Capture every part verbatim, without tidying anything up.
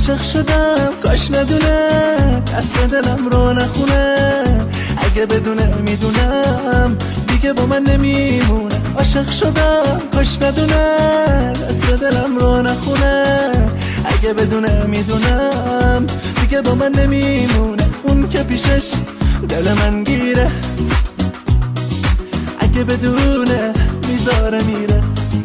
عاشق شدم کاش ندونه دست دلم رو نخونه، اگه بدونه میدونم دیگه با من نمیمونه. عاشق شدم کاش ندونه دست دلم رو نخونه، اگه بدونه میدونم دیگه با من نمیمونه. اون که پیشش دل من گیره، اگه بدونه میذاره میره،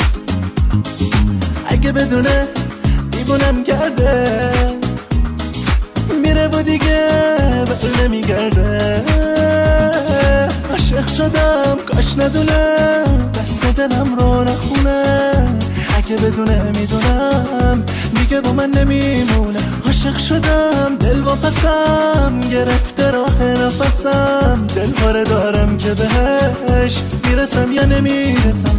اگه بدونه دیوونم کرده میره و دیگه بر نمیگرده. عاشق شدم کاش ندونه دست دلم رو نخونه، اگه بدونه میدونم دیگه با من نمیمونه. عاشق شدم دل و پسم گرفته راه نفسم، دل دارم که بهش میرسم یا نمیرسم.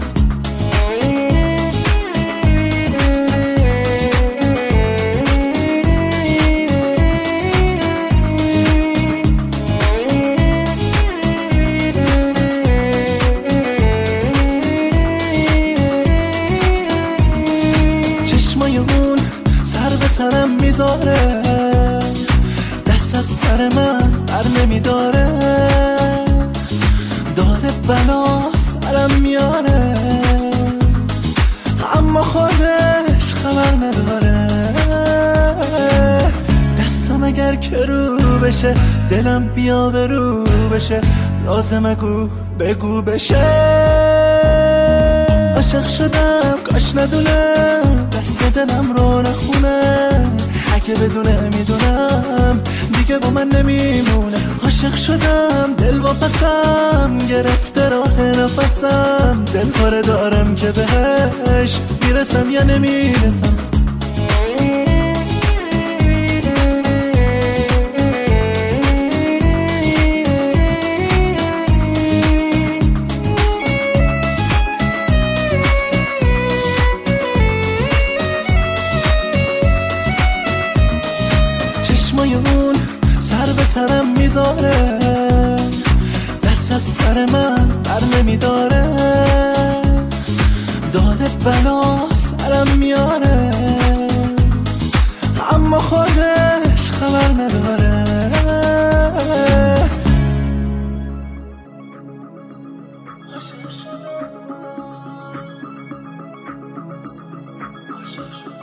سرم میذاره دست از سر من بر نمیداره، داره بلا سرم میاره اما خودش خبر نداره. دستم اگر که رو بشه دلم بیا به رو بشه، لازمه گو بگو بشه. عاشق شدم کاش ندونه دست دلم رو نخونه، اگه بدونه میدونم دیگه با من نمیمونه. عاشق شدم دل و پسم گرفته راه نفسم، دل پاره دارم که بهش میرسم یا نمیرسم. چشمای اون سر به سرم میذاره، دست از سر من بر نمیداره، داره بلا سرم میاره اما خودش خبر نداره. عاشق شدم